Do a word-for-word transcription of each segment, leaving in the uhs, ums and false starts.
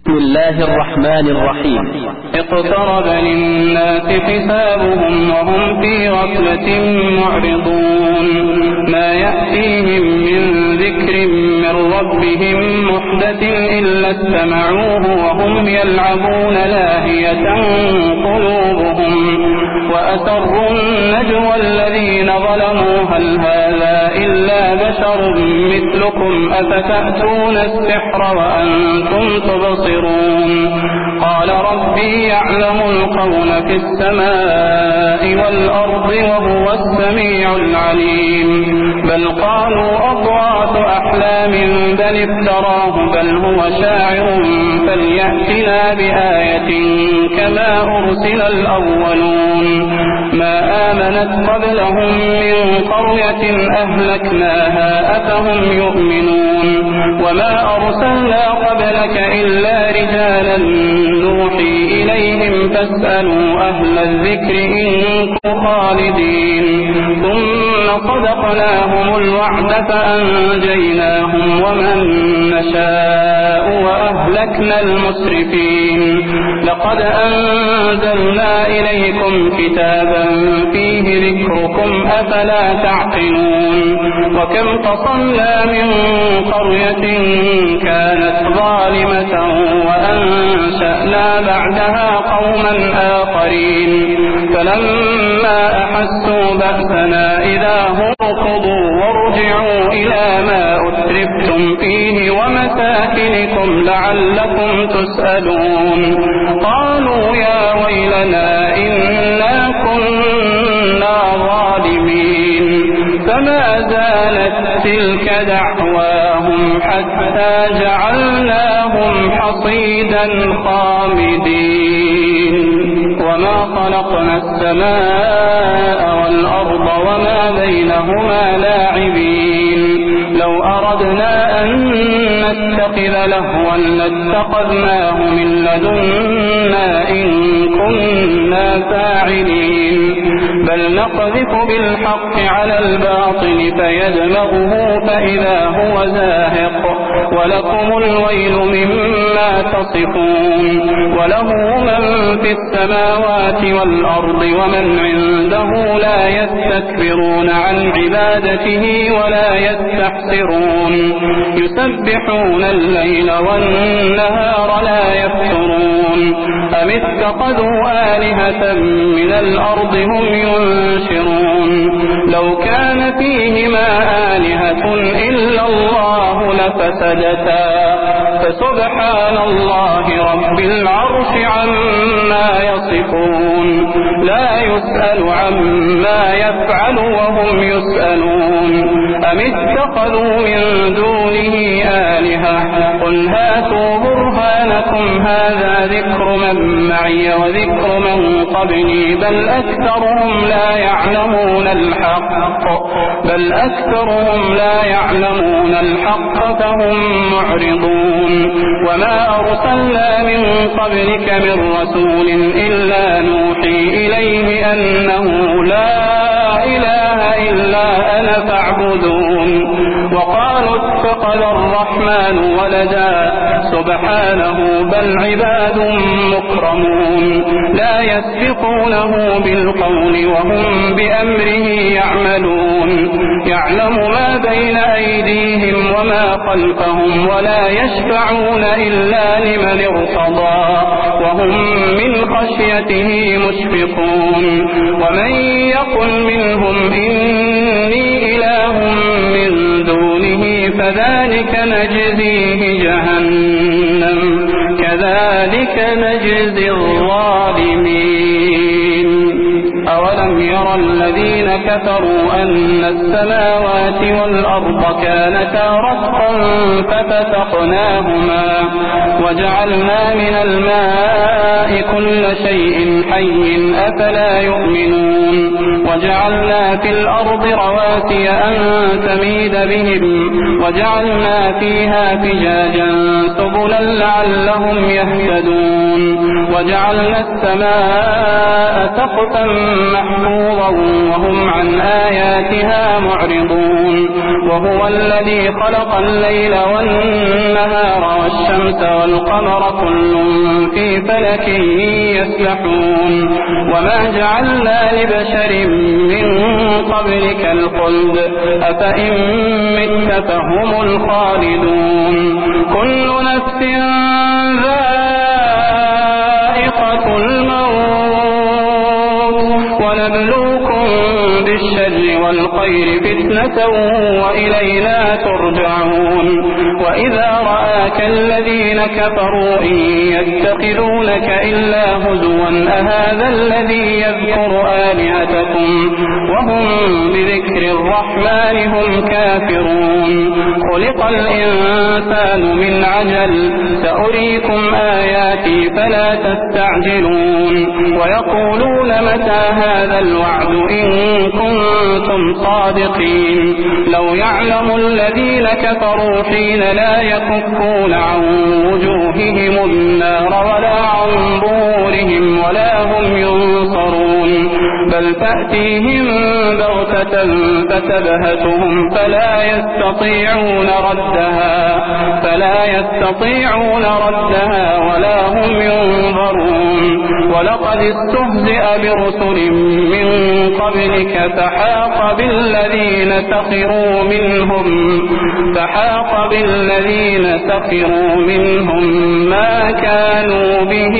بسم الله الرحمن الرحيم. اقترب للناس حسابهم وهم في غفلة معرضون ما يأتيهم من ذكر من ربهم محدث إلا استمعوه وهم يلعبون لاهية قلوبهم وأسروا النجوى الذين ظلموا هل هذا إلا بشر مثلكم أفتأتون السحر وأنتم تبصرون قال ربي يعلم القول في السماء والأرض وهو السميع العليم بل قالوا أضغاث أحلام بل افتراه بل هو شاعر فليأتنا بآية كما أرسل الأولون ما آمنت قبلهم من قرية أهلكناها أفهم يؤمنون وما أرسلنا قبلك إلا رجالا نوحي إليهم فاسألوا أهل الذكر إن كنتم خالدين ثم صدقناهم الوعد فأنجيناهم ومن نشاء وأهلكنا المسرفين لقد أنزلنا إليكم كتابا فيه ذكركم أفلا تعقلون وكم قصمنا من قرية كانت ظالمة وأنشأنا بعدها قوما آخرين فلما أحسوا بأسنا إذا هم ركضوا وارجعوا إلى ما أترفتم فيه ومساكنكم لعلكم تسألون قالوا يا ويلنا إنا كنا ظالمين فما زالت تلك دعواهم حتى جعلناهم حصيدا خامدين وما خلقنا السماء والأرض وما بينهما لاعبين لو أردنا أن نتخذ لهوا لاتخذناه من لدنا إن كنا فاعلين بل نقذف بالحق على الباطل فيدمغه فإذا هو زاهق ولكم الويل مما تصفون وله من في السماوات والأرض ومن عنده لا يستكبرون عن عبادته ولا يستحسرون يسبحون الليل والنهار لا يفترون أم اتخذوا آلهة من الأرض هم ينشرون لو كان فيهما آلهة إلا الله لفسدتا فسبحان الله رب العرش عما يصفون لا يسأل عما يفعل وهم يسألون أم اتخذوا من دونه آلهة قل هاتوا برهانكم هذا ذكر من معي وذكر من قبلي بل أكثرهم لا يعلمون الحق بل أكثرهم لا يعلمون الحق فهم معرضون وما أرسلنا من قبلك من رسول إلا نوحي إليه أنه لا إله إلا أنا فاعبدون وقالوا اتخذ الرحمن ولدا سبحانه بل عباد مكرمون لا يسبقونه بالقول وهم بأمره يعملون يعلم ما بين أيديهم وما خلفهم ولا يشفعون إلا لمن ارتضى وهم من خشيته مشفقون ومن يقل منهم إني إله من دونه فذلك نجزيه جهنم كذلك نجزي الظالمين أولم يرى الذين كفروا أن السماوات والأرض كانتا رتقا ففتقناهما وجعلنا من الماء كل شيء حي أفلا يؤمنون وجعلنا في الأرض رواسي أن تميد بهم وجعلنا فيها فجاجا سبلا لعلهم يهتدون وجعلنا السماء سقفا محفوظا وهم عن آياتها معرضون وهو الذي خلق الليل والنهار والشمس والقمر كل في فلك يسبحون وما جعلنا لبشر من قبلك الخلد أفإن مت فهم الخالدون كل نفس ذائقة الموت ونبلوكم بالشر والخير فتنة وإلينا ترجعون وإذا رآك الذين كفروا إن يتخذونك إلا هزوا أهذا الذي يذكر آلهتكم وهم بذكر الرحمن هم كافرون خلق الإنسان من عجل سأريكم آياتي فلا تستعجلون ويقولون متى هذا الوعد إن كنتم صادقين لو يعلم الذين كفروا حين لا يكفون عن وجوههم النار ولا عن ظهورهم ولا هم ينصرون بل تأتيهم بغتة فتبهتهم فلا يستطيعون ردها فلا يستطيعون ردها ولا هم ينظرون ولقد استهزئ برسل من قبلك فحاق بالذين سخروا منهم فحاق بالذين سخروا منهم ما كانوا به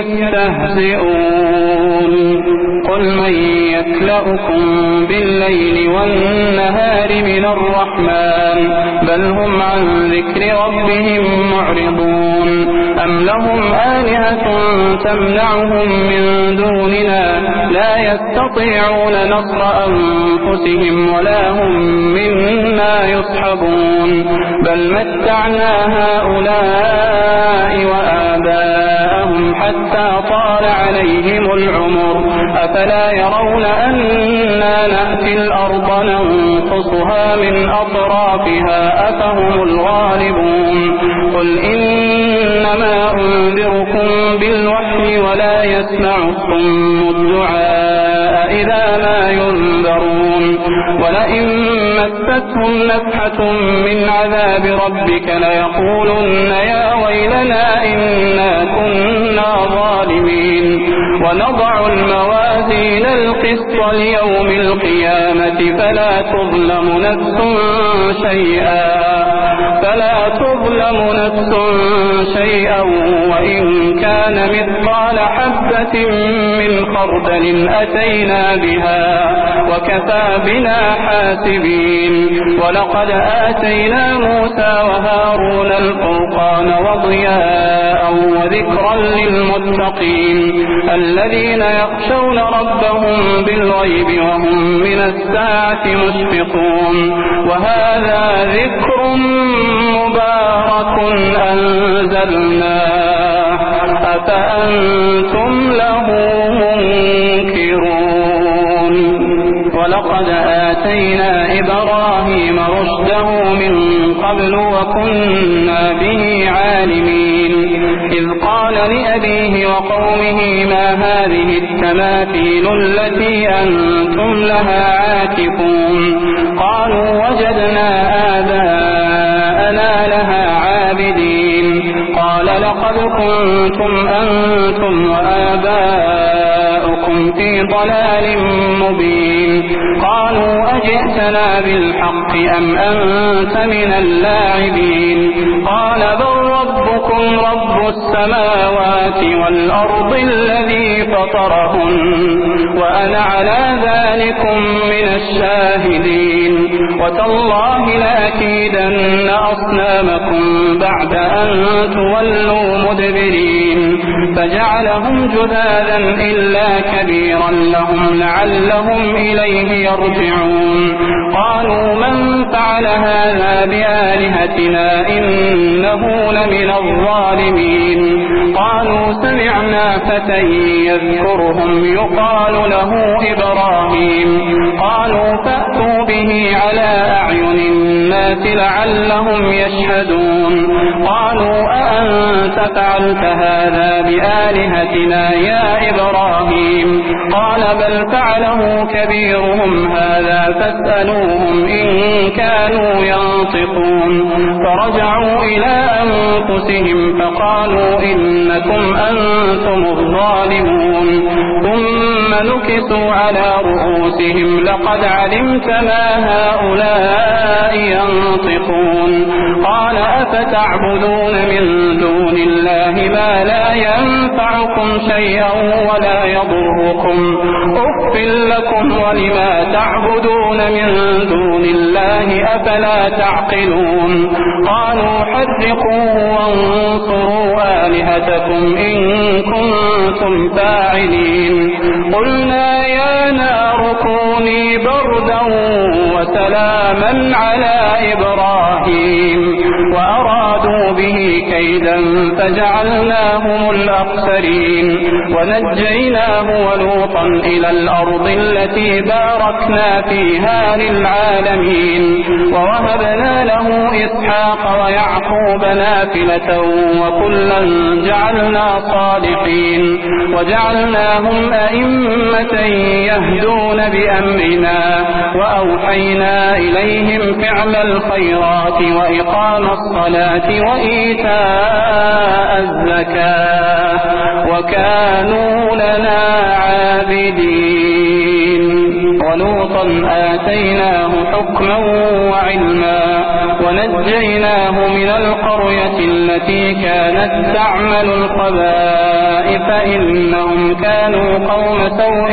يستهزئون قل من يكلؤكم بالليل والنهار من الرحمن بل هم عن ذكر ربهم معرضون أم لهم آلهة تمنعهم من دوننا لا يستطيعون نصر أنفسهم ولا هم منا يصحبون بل متعنا هؤلاء وآباءهم حتى طال عليهم العمر أفلا يرون أنا نأتي الأرض ننقصها من أطرافها أفهم الغالبون قل إنما أنذركم بالوحي ولا يسمع الصم الدعاء إذا ما ينذرون ولئن مستهم نفحة من عذاب ربك ليقولن يا ويلنا إنا كنا ظالمين ونضع الموازين القسط ليوم القيامة فلا تظلم نفس شيئا فلا تظلم نفس شيئا وإن كان مثقال حبة من خردل أتينا بها وكفى بنا حاسبين ولقد آتينا موسى وهارون الفرقان وضياء وذكرا للمتقين الذين يخشون ربهم بالغيب وهم من الساعة مشفقون وهذا ذكر مبارك أنزلناه أفأنتم له منكرون ولقد آتينا إبراهيم رشده من قبل وكنا به عالمين إذ قال لأبيه وقومه ما هذه التماثيل التي أنتم لها عاكفون قالوا وجدنا آباءنا لها عابدين قال لقد كنتم أنتم وآباؤكم في ضلال مبين قالوا أجئتنا بالحق أم أنت من اللاعبين قال بل ربكم رب السماوات والأرض الذي فطرهن وأنا على ذلكم من الشاهدين وتالله لأكيدن أصنامكم بعد أن تولوا مدبرين فجعلهم جذاذا إلا كبيرا لهم لعلهم إليه يرجعون قالوا من فعل هذا بآلهتنا إنه لمن الظالمين قالوا سمعنا فتى يذكرهم يقال له إبراهيم قالوا فأتوا به به على أعين الناس لعلهم يشهدون قالوا أأنت فعلت هذا بآلهتنا يا إبراهيم قال بل فعله كبيرهم هذا فاسألوهم إن كانوا ينطقون فرجعوا إلى أنفسهم فقالوا إنكم أنتم الظالمون ثم نكسوا على رؤوسهم لقد علمت ما هؤلاء ينطقون قال أفتعبدون من دون الله ما لا ينفعكم شيئا ولا يضركم أف لكم ولما تعبدون من دون الله أفلا تعقلون قالوا حرقوه وانصروا آلهتكم إن كنتم فاعلين قلنا يا نار كوني بردا وسلاما على إبراهيم وأرادوا به كيدا فجعلناهم الأخسرين ونجيناه ولوطا إلى الأرض التي باركنا فيها للعالمين ووهبنا له إسحاق ويعقوب نافلة وكلا جعلنا صالحين وجعلناهم أئمة يهدون بأمرنا وأوحينا إليهم فعل الخيرات وإقام الصلاة وإيتاء الزكاة وكانوا لنا عابدين ولوطا آتيناه حكما وعلما ونجيناه من القرية التي كانت تعمل الخبائث إنهم كانوا قوم سوء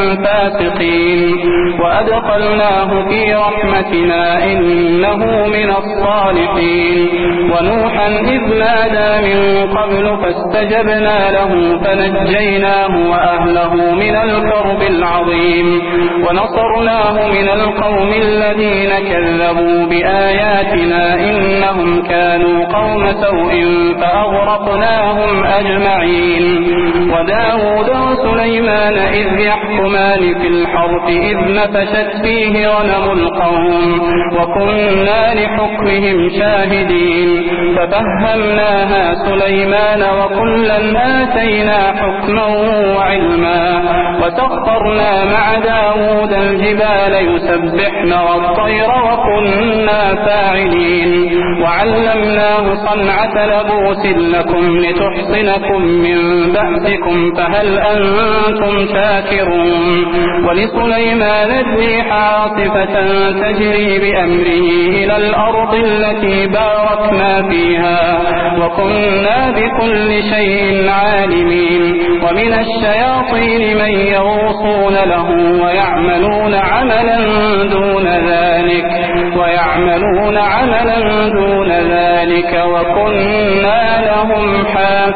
فاسقين وأدخلناه في رحمتنا إنه من الصالحين ونوحا إذ نادى من قبل فاستجبنا له فنجيناه وأهله من الكرب العظيم ونصرناه من القوم الذين كذبوا بآياتنا إنهم كانوا قوم سوء فأغرقناهم أجمعين وداود وسليمان إذ يحكمان في الحرث إذ نفشت فيه غنم القوم وكنا لحكمهم شاهدين ففهمناها سليمان وكلا آتينا حكما وعلما وسخرنا مع داود الجبال يسبحن والطير وكنا فاعلين وعلمناه صنعة لبوس لكم لتحصنكم من بأسكم فهل أنتم شاكرون ولسليمان الريح عاصفة تجري بأمره إلى الأرض التي باركنا فيها وكنا بكل شيء عالمين ومن الشياطين من يغوصون له ويعملون عملا دون ذلك ويعملون عملا دون ذلك وكنا لهم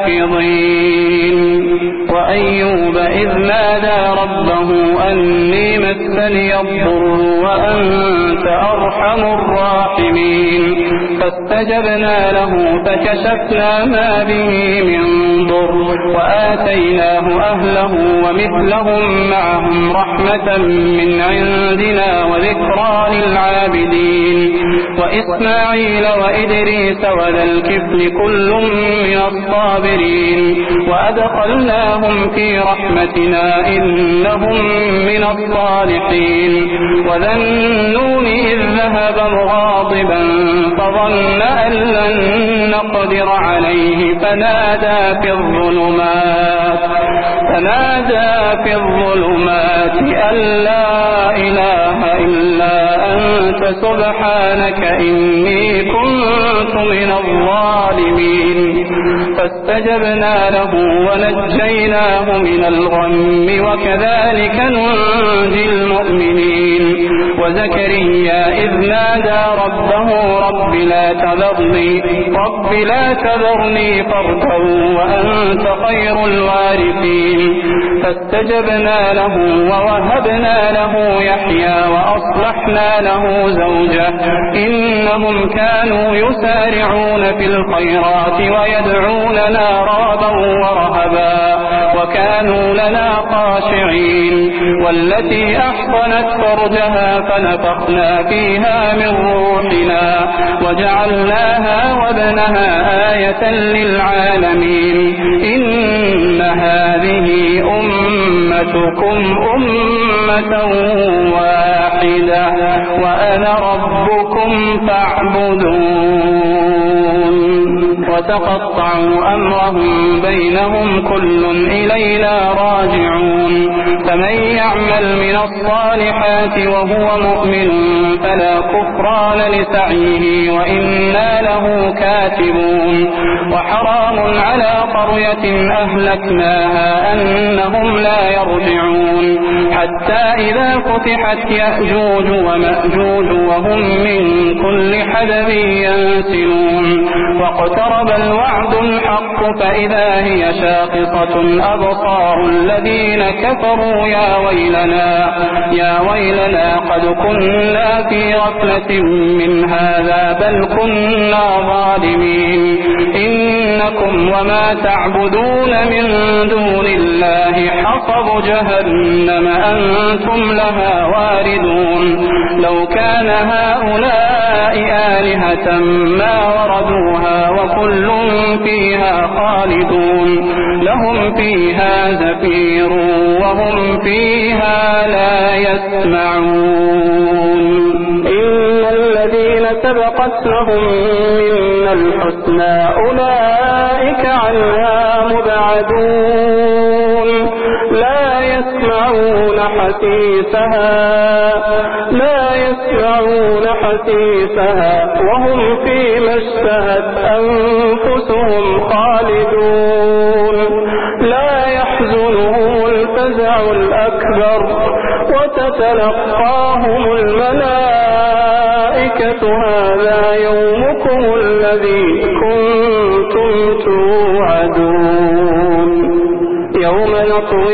حافظين وأيوب إذ نادى ربه أني مسني الضر وأنت أرحم الراحمين فاستجبنا له فكشفنا ما به من ضر وآتيناه أهله ومثلهم معهم رحمة من عندنا وذكرى للعابدين وإسماعيل وإدريس وذا الكفل كل من الصابرين وأدخلناهم في رحمتنا إنهم من الصالحين وذا النون إذ ذهب مغاضبا فظن أن لن نقدر عليه فنادى في الظلمات فنادى في الظلمات أن لا إله إلا أنت سبحانك إني كنت من الظالمين فاستجبنا له ونجيناه من الغم وكذلك ننجي المؤمنين وزكريا إذ نادى ربه رب لا تذرني رب لا تذرني فردا وأنت خير الوارثين فاستجبنا له ووهبنا له يحيى وأصلحنا له زوجه إنهم كانوا يسارعون في الخيرات ويدعوننا رغبا ورهبا وكانوا لنا خاشعين أجمعين والتي أحصنت فرجها فنفخنا فيها من روحنا وجعلناها وابنها آية للعالمين إن هذه أمتكم أمة واحدة وأنا ربكم فاعبدون وتقطعوا أمرهم بينهم كل إلينا راجعون فمن يعمل من الصالحات وهو مؤمن فلا كفران لسعيه وإنا له كاتبون وحرام على قرية أهلكناها أنهم لا يرجعون حتى إذا فتحت يأجوج ومأجوج وهم من كل حدب ينسلون واقترب الوعد الحق فإذا هي شاخصة أبصار الذين كفروا يا ويلنا يا ويلنا قد كنا في غفلة من هذا بل كنا ظالمين إنكم وما تعبدون من دون الله حصب جهنم أنتم لها واردون لو كان هؤلاء آلهة ما وردوها وكل فيها خالدون لهم فيها زفير وهم فيها لا يسمعون إن الذين سبقت لهم منا الحسنى أولئك عنها مبعدون لا يسمعون حسيسها لا يسمعون حسيسها وهم فيما اشتهت أنفسهم خالدون لا يحزنهم الفزع الأكبر وتتلقاهم الملائكة هذا يومكم الذي كنتم توعدون يوم نطوي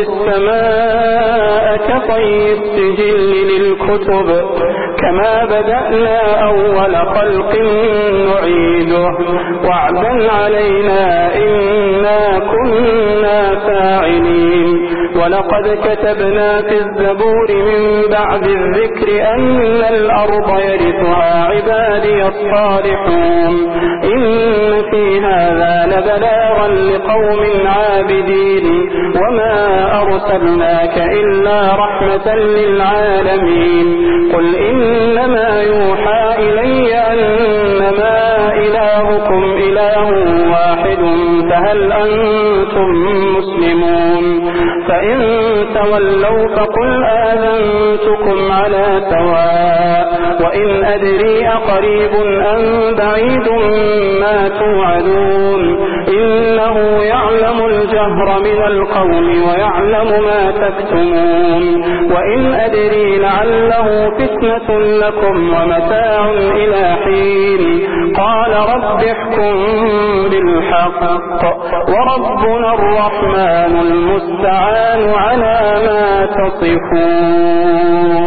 السماء كطي السجل للكتب كما بدأنا أول خلق نعيده وعدا علينا إنا كنا فاعلين ولقد كتبنا في الزبور من بعد الذكر أن الأرض يرثها عبادي الصالحون إن في هذا لبلاغا لقوم عابدين وما أرسلناك إلا رحمة للعالمين قل إنما يوحى إلي أنما إلهكم إله واحد فهل أنتم مسلمون فإن تولوا فقل آذنتكم على سواء وإن أدري أقريب أم بعيد ما توعدون إنه يعلم الجهر من القول ويعلم ما تكتمون وإن أدري لعله فتنة لكم ومتاع إلى حين قال رب احكم بالحق وربنا الرحمن المستعان على ما تصفون